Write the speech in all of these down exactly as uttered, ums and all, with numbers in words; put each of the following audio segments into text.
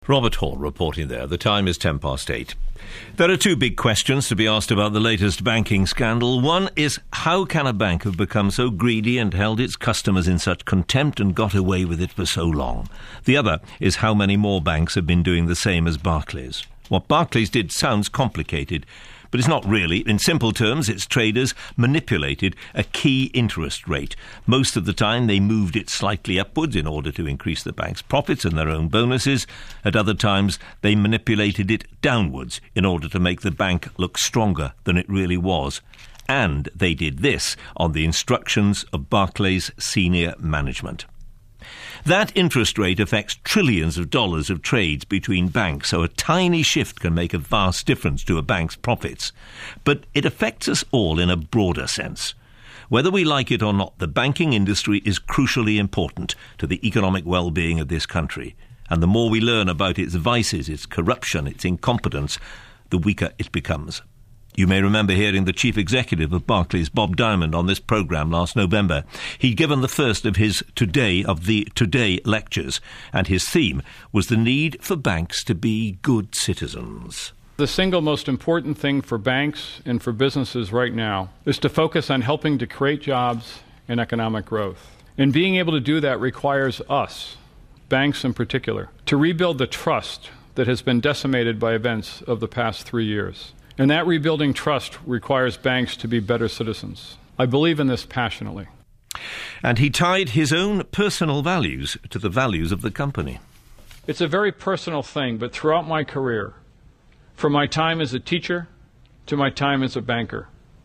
Robert Hall reporting there. The time is ten past eight. There are two big questions to be asked about the latest banking scandal. One is, how can a bank have become so greedy and held its customers in such contempt and got away with it for so long? The other is, how many more banks have been doing the same as Barclays? What Barclays did sounds complicated, but it's not really. In simple terms, its traders manipulated a key interest rate. Most of the time, they moved it slightly upwards in order to increase the bank's profits and their own bonuses. At other times, they manipulated it downwards in order to make the bank look stronger than it really was. And they did this on the instructions of Barclays' senior management. That interest rate affects trillions of dollars of trades between banks, so a tiny shift can make a vast difference to a bank's profits. But it affects us all in a broader sense. Whether we like it or not, the banking industry is crucially important to the economic well-being of this country. And the more we learn about its vices, its corruption, its incompetence, the weaker it becomes. You may remember hearing the chief executive of Barclays, Bob Diamond, on this programme last November. He'd given the first of his Today of the Today lectures, and his theme was the need for banks to be good citizens. The single most important thing for banks and for businesses right now is to focus on helping to create jobs and economic growth. And being able to do that requires us, banks in particular, to rebuild the trust that has been decimated by events of the past three years. And that rebuilding trust requires banks to be better citizens. I believe in this passionately. And he tied his own personal values to the values of the company. It's a very personal thing, but throughout my career, from my time as a teacher to my time as a banker,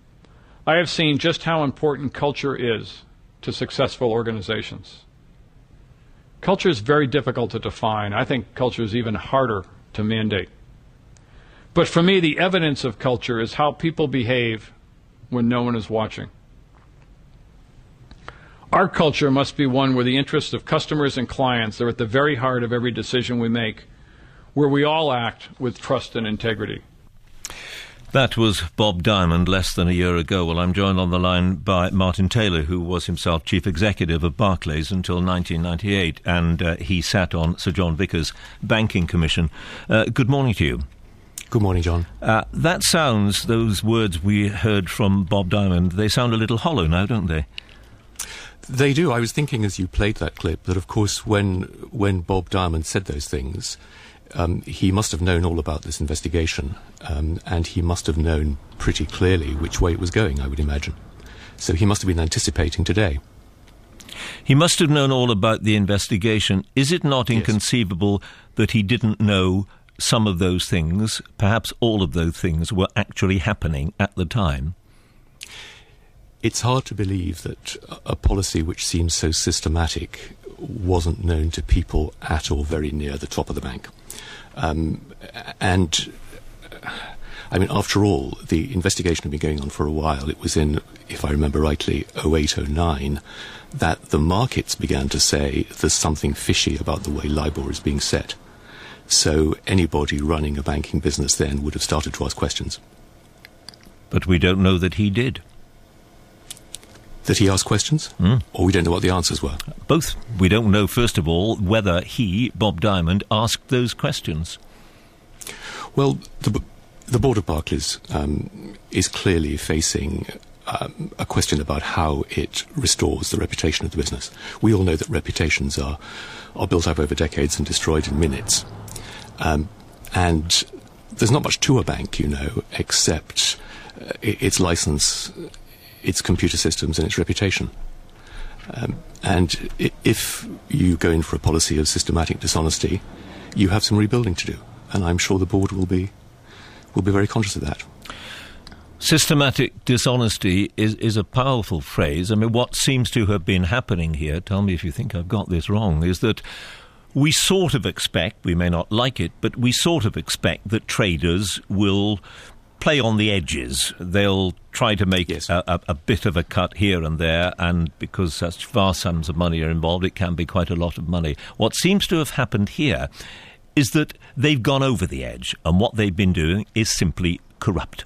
I have seen just how important culture is to successful organizations. Culture is very difficult to define. I think culture is even harder to mandate. But for me, the evidence of culture is how people behave when no one is watching. Our culture must be one where the interests of customers and clients are at the very heart of every decision we make, where we all act with trust and integrity. That was Bob Diamond less than a year ago. Well, I'm joined on the line by Martin Taylor, who was himself chief executive of Barclays until nineteen ninety-eight, and uh, he sat on Sir John Vickers' Banking Commission. Uh, good morning to you. Good morning, John. Uh, that sounds, those words we heard from Bob Diamond, they sound a little hollow now, don't they? They do. I was thinking as you played that clip that, of course, when when Bob Diamond said those things, um, he must have known all about this investigation, um, and he must have known pretty clearly which way it was going, I would imagine. So he must have been anticipating today. He must have known all about the investigation. Is it not Yes. inconceivable that he didn't know some of those things, perhaps all of those things, were actually happening at the time? It's hard to believe that a policy which seems so systematic wasn't known to people at or very near the top of the bank. Um, and, I mean, after all, the investigation had been going on for a while. It was in, if I remember rightly, oh eight oh nine, that the markets began to say there's something fishy about the way LIBOR is being set. So anybody running a banking business then would have started to ask questions. But we don't know that he did. That he asked questions? Mm. Or we don't know what the answers were? Both. We don't know, first of all, whether he, Bob Diamond, asked those questions. Well, the, the board of Barclays um, is clearly facing um, a question about how it restores the reputation of the business. We all know that reputations are, are built up over decades and destroyed in minutes. Um, and there's not much to a bank, you know, except uh, its license, its computer systems and its reputation. Um, and I- if you go in for a policy of systematic dishonesty, you have some rebuilding to do. And I'm sure the board will be will be very conscious of that. Systematic dishonesty is, is a powerful phrase. I mean, what seems to have been happening here, tell me if you think I've got this wrong, is that we sort of expect, we may not like it, but we sort of expect that traders will play on the edges. They'll try to make Yes. a, a, a bit of a cut here and there, and because such vast sums of money are involved, it can be quite a lot of money. What seems to have happened here is that they've gone over the edge, and what they've been doing is simply corrupt.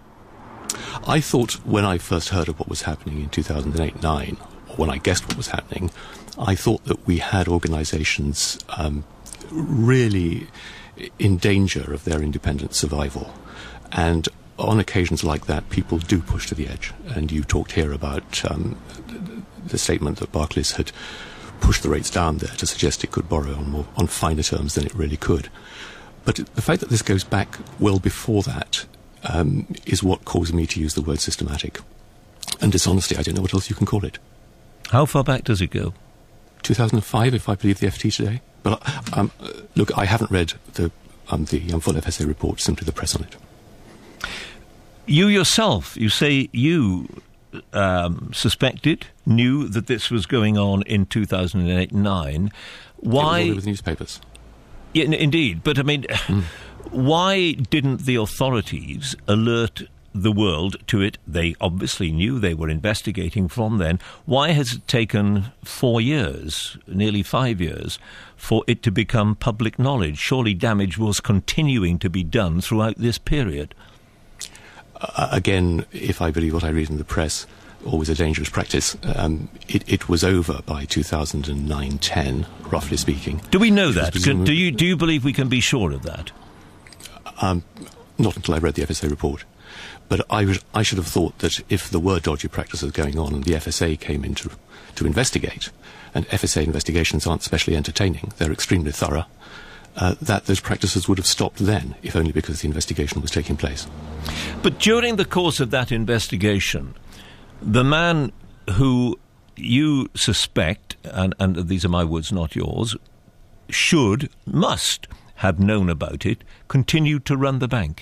I thought when I first heard of what was happening in two thousand eight nine, or when I guessed what was happening, I thought that we had organisations um, really in danger of their independent survival. And on occasions like that, people do push to the edge. And you talked here about um, the statement that Barclays had pushed the rates down there to suggest it could borrow on, more, on finer terms than it really could. But the fact that this goes back well before that um, is what caused me to use the word systematic. And dishonesty, I don't know what else you can call it. How far back does it go? two thousand five, if I believe the F T today. But um, look, I haven't read the, um, the um, full F S A report, simply the press on it. You yourself, you say you um, suspected, knew that this was going on in two thousand eight nine. Why? It was all with newspapers. Yeah, n- indeed. But, I mean, mm. why didn't the authorities alert the world to it? They obviously knew, they were investigating from then. Why has it taken four years, nearly five years, for it to become public knowledge? Surely damage was continuing to be done throughout this period. Uh, again, if I believe what I read in the press, always a dangerous practice, um, it, it was over by two thousand nine ten, roughly speaking. Do we know that? Can, do you do you believe we can be sure of that? Um, not until I read the F S A report. But I, was, I should have thought that if there were dodgy practices going on and the F S A came in to, to investigate, and F S A investigations aren't especially entertaining, they're extremely thorough, uh, that those practices would have stopped then, if only because the investigation was taking place. But during the course of that investigation, the man who you suspect, and, and these are my words, not yours, should, must have known about it, continued to run the bank.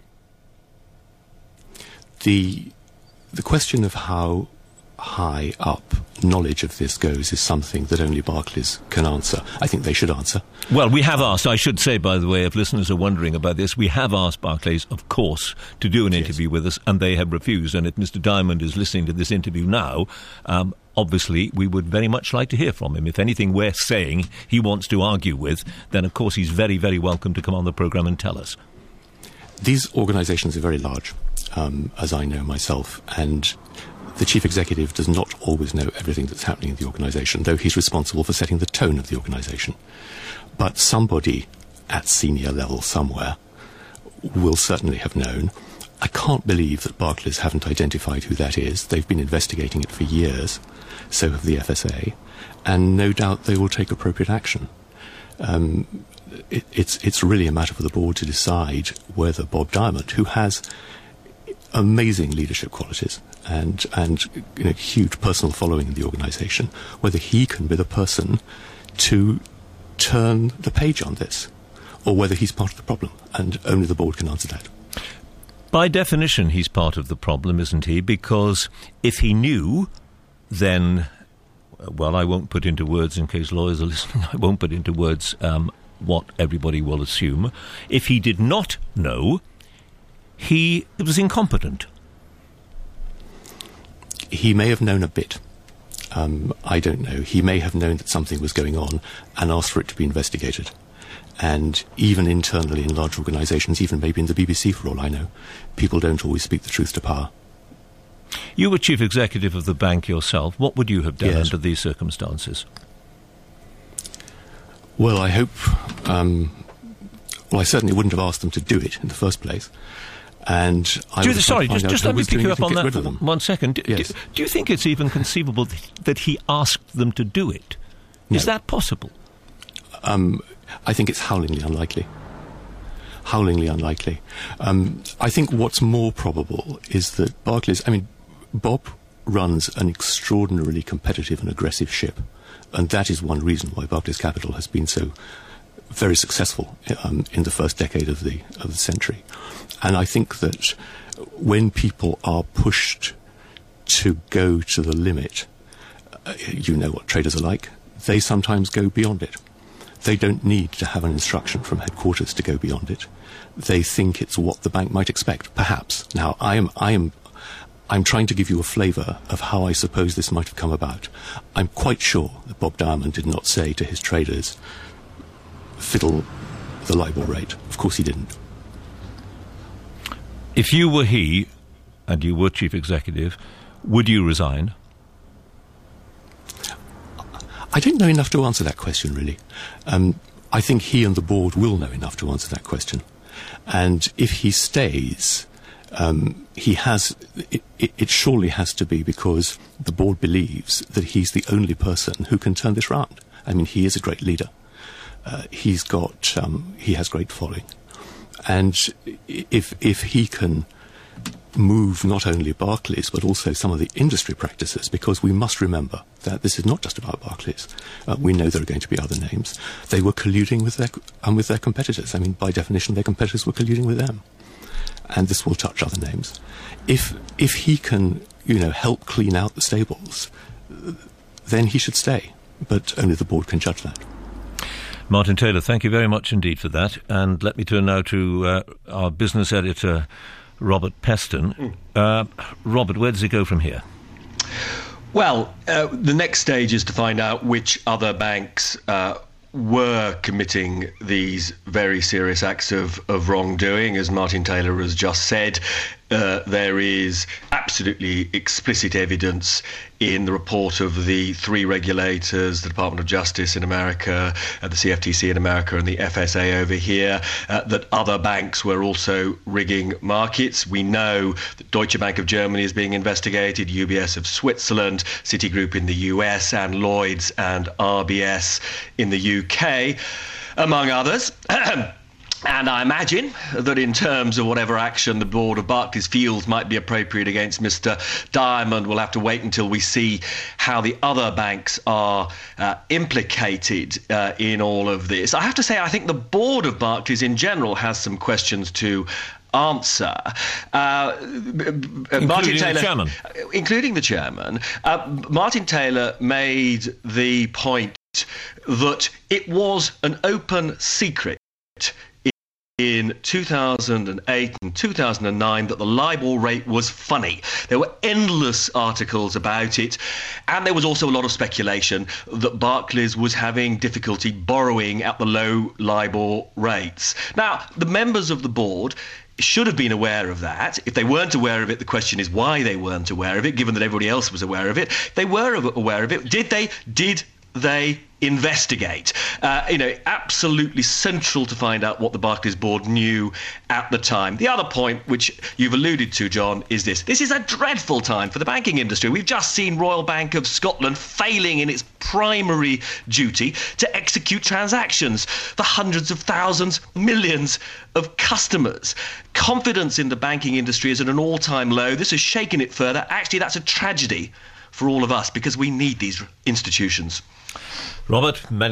The the question of how high up knowledge of this goes is something that only Barclays can answer. I think they should answer. Well, we have asked, I should say, by the way, if listeners are wondering about this, we have asked Barclays, of course, to do an interview yes. with us, and they have refused. And if Mister Diamond is listening to this interview now, um, obviously we would very much like to hear from him. If anything we're saying he wants to argue with, then of course he's very, very welcome to come on the programme and tell us. These organisations are very large, um, as I know myself, and the chief executive does not always know everything that's happening in the organisation, though he's responsible for setting the tone of the organisation. But somebody at senior level somewhere will certainly have known. I can't believe that Barclays haven't identified who that is. They've been investigating it for years, so have the F S A, and no doubt they will take appropriate action. Um, It, it's it's really a matter for the board to decide whether Bob Diamond, who has amazing leadership qualities and and you know, huge personal following in the organisation, whether he can be the person to turn the page on this, or whether he's part of the problem, and only the board can answer that. By definition, he's part of the problem, isn't he? Because if he knew, then, well, I won't put into words, in case lawyers are listening, I won't put into words um, what everybody will assume. If he did not know, he was incompetent. He may have known a bit. Um, I don't know. He may have known that something was going on and asked for it to be investigated. And even internally in large organisations, even maybe in the B B C for all I know, people don't always speak the truth to power. You were chief executive of the bank yourself. What would you have done yes. under these circumstances? Well, I hope... Um, well, I certainly wouldn't have asked them to do it in the first place. And I you, sorry, just, just let me pick you up on that one second. Do, yes. do, do you think it's even conceivable that, that he asked them to do it? No. Is that possible? Um, I think it's howlingly unlikely. Howlingly unlikely. Um, I think what's more probable is that Barclays... I mean, Bob runs an extraordinarily competitive and aggressive ship. And that is one reason why Barclays Capital has been so very successful um, in the first decade of the of the century. And I think that when people are pushed to go to the limit, uh, you know what traders are like, they sometimes go beyond it. They don't need to have an instruction from headquarters to go beyond it. They think it's what the bank might expect, perhaps. Now, I am... I am I'm trying to give you a flavour of how I suppose this might have come about. I'm quite sure that Bob Diamond did not say to his traders, fiddle the LIBOR rate. Of course he didn't. If you were he, and you were chief executive, would you resign? I don't know enough to answer that question, really. Um, I think he and the board will know enough to answer that question. And if he stays, um, he has, it, it, it surely has to be because the board believes that he's the only person who can turn this round. I mean, he is a great leader. Uh, he's got, um, he has great following. And if, if he can move not only Barclays but also some of the industry practices, because we must remember that this is not just about Barclays. Uh, we know there are going to be other names. They were colluding with their um, with their competitors. I mean, by definition, their competitors were colluding with them, and this will touch other names. If if he can, you know, help clean out the stables, then he should stay. But only the board can judge that. Martin Taylor, thank you very much indeed for that. And let me turn now to uh, our business editor, Robert Peston. Mm. Uh, Robert, where does it go from here? Well, uh, the next stage is to find out which other banks uh, were committing these very serious acts of, of wrongdoing. As Martin Taylor has just said, uh, there is absolutely explicit evidence in the report of the three regulators, the Department of Justice in America, uh, the C F T C in America, and the F S A over here, uh, that other banks were also rigging markets. We know that Deutsche Bank of Germany is being investigated, U B S of Switzerland, Citigroup in the U S, and Lloyds and R B S in the U K, among others. And I imagine that in terms of whatever action the board of Barclays feels might be appropriate against Mister Diamond, we'll have to wait until we see how the other banks are uh, implicated uh, in all of this. I have to say, I think the board of Barclays in general has some questions to answer. Uh, including Martin Taylor, the chairman. Including the chairman. Uh, Martin Taylor made the point that it was an open secret in two thousand eight and two thousand nine that the LIBOR rate was funny. There were endless articles about it, and there was also a lot of speculation that Barclays was having difficulty borrowing at the low LIBOR rates. Now, the members of the board should have been aware of that. If they weren't aware of it, the question is why they weren't aware of it, given that everybody else was aware of it. They were aware of it. Did they? Did they investigate? Uh, you know, absolutely central to find out what the Barclays board knew at the time. The other point, which you've alluded to, John, is this. This is a dreadful time for the banking industry. We've just seen Royal Bank of Scotland failing in its primary duty to execute transactions for hundreds of thousands, millions of customers. Confidence in the banking industry is at an all-time low. This has shaken it further. Actually, that's a tragedy for all of us because we need these institutions. Robert, many